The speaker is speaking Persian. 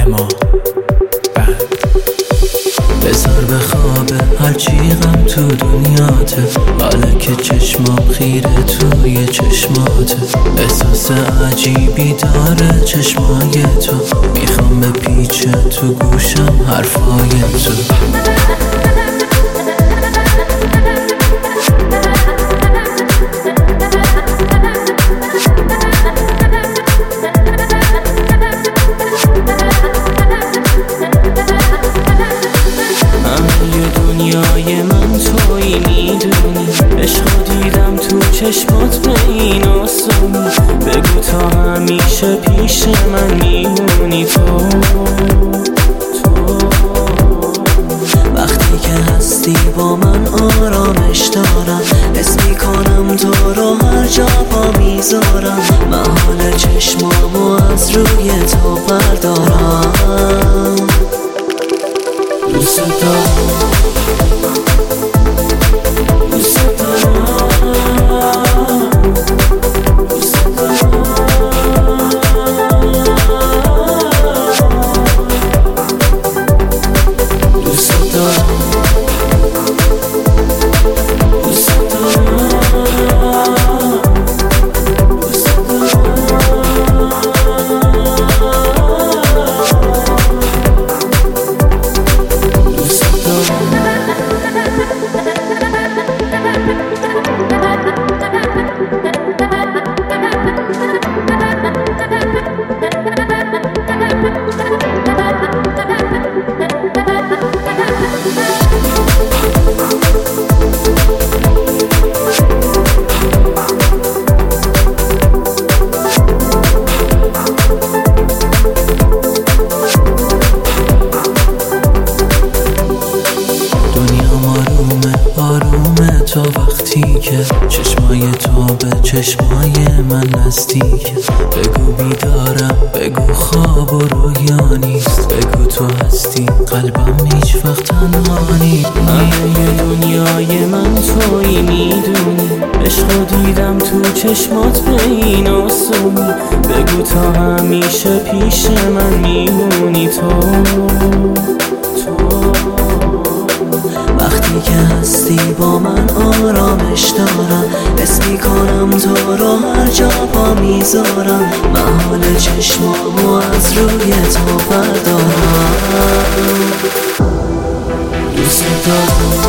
اما بذار به خوابه هرچی غم تو دنیاته، حالا که چشمام خیره توی چشماته. احساس عجیبی داره چشمای تو، میخوام به پیچه تو گوشم حرفای تو. دنیای من تویی میدونی، عشقو دیدم تو چشمات به این آسونی. بگو تا همیشه پیش من میمونی تو وقتی که هستی با من آرامش دارم، حس میکنم تو رو هر جا پا میذارم. من حال چشمامو از روی تو بردارم. دوست دارم تا وقتی که چشمای تو به چشمای من نزدیکه. بگو بیدارم، بگو خواب و رویا نیست، بگو تو هستی قلبم هیچ وقت تنها نیست. همه دنیای من تویی میدونی، عشقو دیدم تو چشمات به این آسونی. بگو تا همیشه پیش من میمونی تو وقتی که هستی با من آرامش دارم، حس میکنم تو رو هر جا پا میذارم. من حال چشمامو از روی تو بردارم. دوست دارم